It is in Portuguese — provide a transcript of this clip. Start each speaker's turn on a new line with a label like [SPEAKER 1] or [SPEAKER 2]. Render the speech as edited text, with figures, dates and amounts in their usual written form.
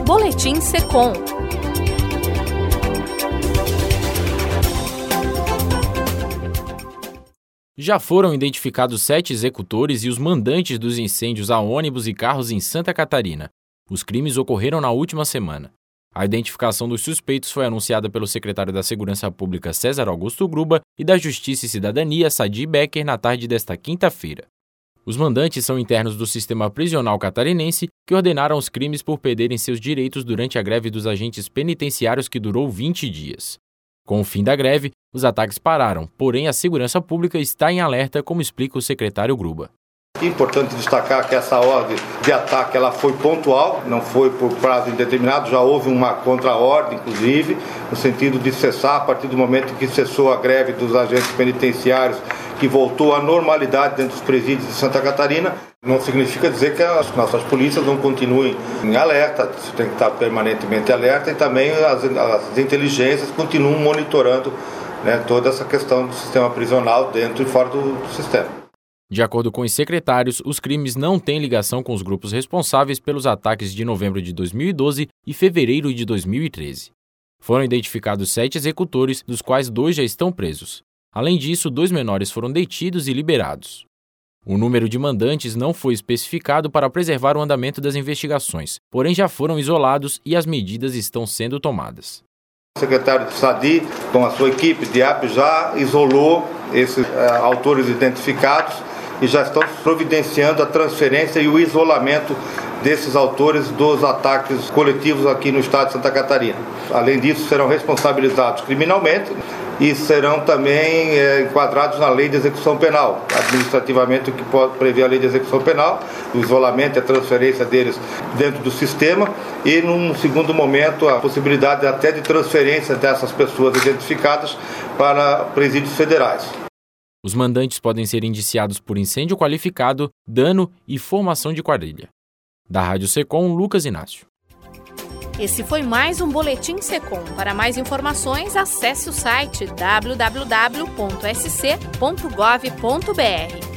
[SPEAKER 1] Boletim Secom.
[SPEAKER 2] Já foram identificados 7 executores e os mandantes dos incêndios a ônibus e carros em Santa Catarina. Os crimes ocorreram na última semana. A identificação dos suspeitos foi anunciada pelo secretário da Segurança Pública César Augusto Gruba e da Justiça e Cidadania Sadi Becker na tarde desta quinta-feira. Os mandantes são internos do sistema prisional catarinense que ordenaram os crimes por perderem seus direitos durante a greve dos agentes penitenciários que durou 20 dias. Com o fim da greve, os ataques pararam, porém a segurança pública está em alerta, como explica o secretário Gruba.
[SPEAKER 3] É importante destacar que essa ordem de ataque ela foi pontual, não foi por prazo indeterminado, já houve uma contra-ordem, inclusive, no sentido de cessar a partir do momento que cessou a greve dos agentes penitenciários, que voltou à normalidade dentro dos presídios de Santa Catarina. Não significa dizer que as nossas polícias não continuem em alerta, tem que estar permanentemente alerta, e também as inteligências continuam monitorando, toda essa questão do sistema prisional dentro e fora do sistema.
[SPEAKER 2] De acordo com os secretários, os crimes não têm ligação com os grupos responsáveis pelos ataques de novembro de 2012 e fevereiro de 2013. Foram identificados 7 executores, dos quais 2 já estão presos. Além disso, 2 menores foram detidos e liberados. O número de mandantes não foi especificado para preservar o andamento das investigações, porém já foram isolados e as medidas estão sendo tomadas.
[SPEAKER 3] O secretário de Sadi, com a sua equipe de AP, já isolou esses autores identificados e já estão providenciando a transferência e o isolamento desses autores dos ataques coletivos aqui no estado de Santa Catarina. Além disso, serão responsabilizados criminalmente e serão também enquadrados na lei de execução penal, administrativamente, o que pode prever a lei de execução penal, o isolamento e a transferência deles dentro do sistema, e num segundo momento a possibilidade até de transferência dessas pessoas identificadas para presídios federais.
[SPEAKER 2] Os mandantes podem ser indiciados por incêndio qualificado, dano e formação de quadrilha. Da Rádio Secom, Lucas Inácio.
[SPEAKER 1] Esse foi mais um Boletim Secom. Para mais informações, acesse o site www.sc.gov.br.